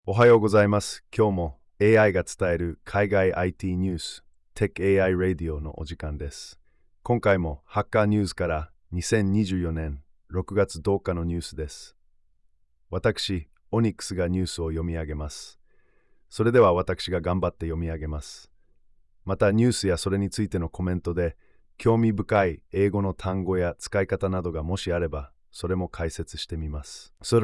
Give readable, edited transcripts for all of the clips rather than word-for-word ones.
おはようございます。今日も AI が伝える海外 IT ニュース、Tech AI Radio のお時間です。今回もハッカーニュースから2024年6月10日のニュースです。私、オニックスがニュースを読み上げます。それでは私が頑張って読み上げます。またニュースやそれについてのコメントで興味深い英語の単語や使い方などがもしあれば、それも解説してみます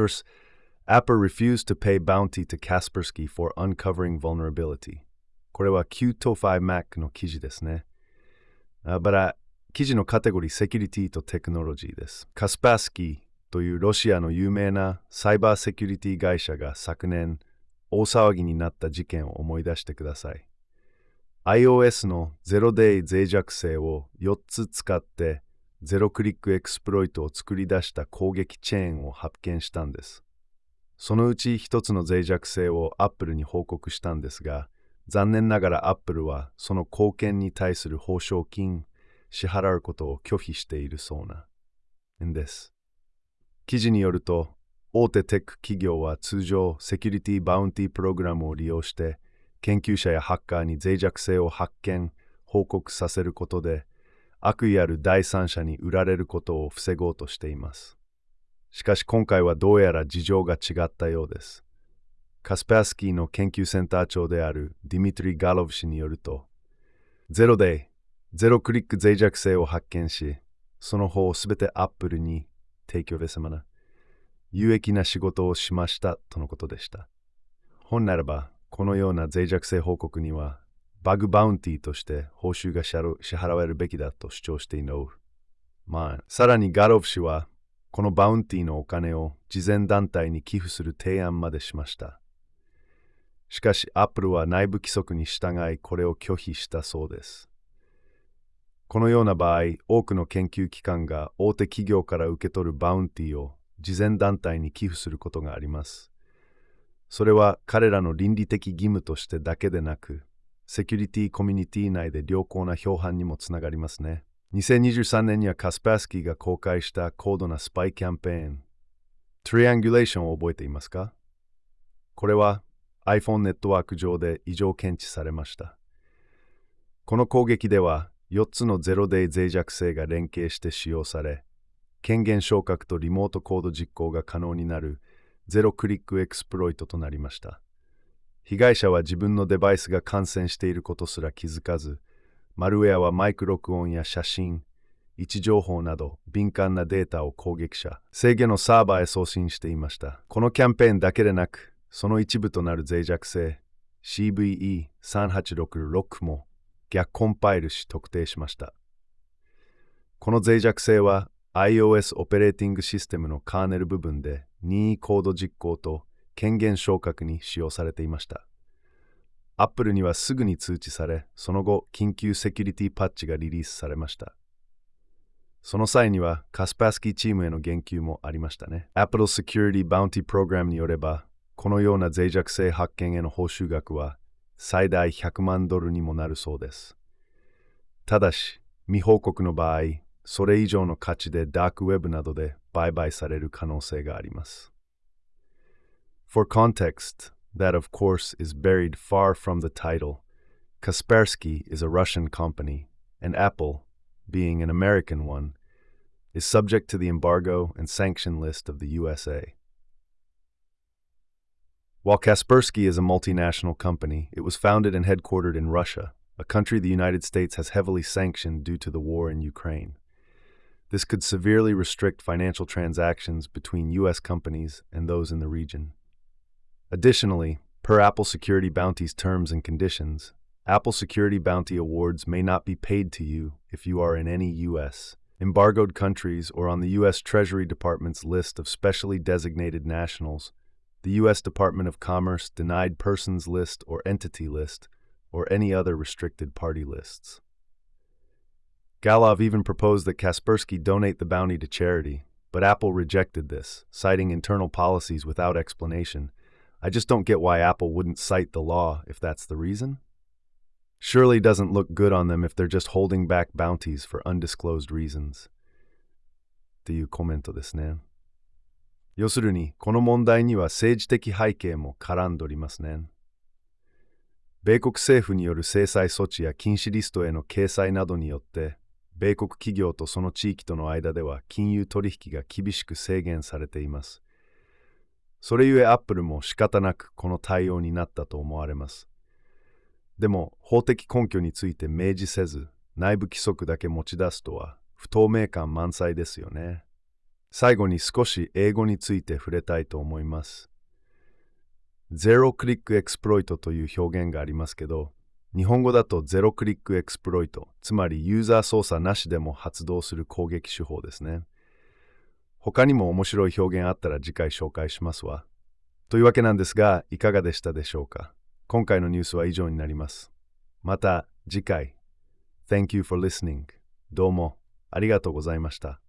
。Apple refused to pay bounty to Kaspersky for uncovering vulnerability. これは Q25Mac の記事ですね。記事のカテゴリーセキュリティとテクノロジーです。カスパースキーというロシアの有名なサイバーセキュリティ会社が昨年大騒ぎになった事件を思い出してください。iOS のゼロデイ脆弱性を4つ使ってゼロクリックエクスプロイトを作り出した攻撃チェーンを発見したんです。そのうち一つの脆弱性を Apple に報告したんですが、残念ながら Apple はその貢献に対する報奨金、支払うことを拒否しているそうなんです。記事によると、大手テック企業は通常セキュリティバウンティプログラムを利用して、研究者やハッカーに脆弱性を発見、報告させることで、悪意ある第三者に売られることを防ごうとしています。しかし今回はどうやら事情が違ったようです。カスパースキーの研究センター長であるディミトリ・ガロフ氏によると、ゼロクリック脆弱性を発見し、その方をすべてアップルに提供でさまな、有益な仕事をしましたとのことでした。本ならば、このような脆弱性報告には、バグバウンティーとして報酬が支払われるべきだと主張している。さらにガロフ氏は、このバウンティーのお金を慈善団体に寄付する提案までしました。しかし、アップルは内部規則に従いこれを拒否したそうです。このような場合、多くの研究機関が大手企業から受け取るバウンティーを慈善団体に寄付することがあります。それは彼らの倫理的義務としてだけでなく、セキュリティコミュニティ内で良好な評判にもつながりますね。2023年にはカスパースキーが公開した高度なスパイキャンペーン、トリアンギュレーションを覚えていますか？これは iPhone ネットワーク上で異常検知されました。この攻撃では4つのゼロデイ脆弱性が連携して使用され、権限昇格とリモートコード実行が可能になるゼロクリックエクスプロイトとなりました。被害者は自分のデバイスが感染していることすら気づかず、マルウェアはマイク録音や写真、位置情報など敏感なデータを攻撃者、制御のサーバーへ送信していました。このキャンペーンだけでなく、その一部となる脆弱性、CVE3866 も逆コンパイルし特定しました。この脆弱性は iOS オペレーティングシステムのカーネル部分で任意コード実行と権限昇格に使用されていました。Apple にはすぐに通知され、その後、緊急セキュリティパッチがリリースされました。その際には、カスパースキーチームへの言及もありましたね。Apple Security Bounty Program によれば、このような脆弱性発見への報酬額は最大100万ドルにもなるそうです。ただし、未報告の場合、それ以上の価値でダークウェブなどで売買される可能性があります。For context, that of course is buried far from the title. Kaspersky is a Russian company, and Apple, being an American one, is subject to the embargo and sanction list of the USA. While Kaspersky is a multinational company, it was founded and headquartered in Russia, a country the United States has heavily sanctioned due to the war in Ukraine. This could severely restrict financial transactions between U.S. companies and those in the region. Additionally, per Apple Security Bounty's terms and conditions, Apple Security Bounty awards may not be paid to you if you are in any U.S. embargoed countries or on the U.S. Treasury Department's list of specially designated nationals, the U.S. Department of Commerce denied persons list or entity list, or any other restricted party lists. Galov even proposed that Kaspersky donate the bounty to charity, but Apple rejected this, citing internal policies without explanation. I just don't get why Apple wouldn't cite the law if that's the reason. Surely doesn't look good on them if they're just holding back bounties for undisclosed reasons. っていうコメントですね。 要するに、この問題には政治的背景も絡んでおりますね。米国政府による制裁措置や禁止リストへの掲載などによって、米国企業とその地域との間では金融取引が厳しく制限されています。それゆえアップルも仕方なくこの対応になったと思われます。でも、法的根拠について明示せず、内部規則だけ持ち出すとは不透明感満載ですよね。最後に少し英語について触れたいと思います。ゼロクリックエクスプロイトという表現がありますけど、日本語だとゼロクリックエクスプロイト、つまりユーザー操作なしでも発動する攻撃手法ですね。他にも面白い表現あったら次回紹介しますわ。というわけなんですが、いかがでしたでしょうか。今回のニュースは以上になります。また次回。Thank you for listening. どうもありがとうございました。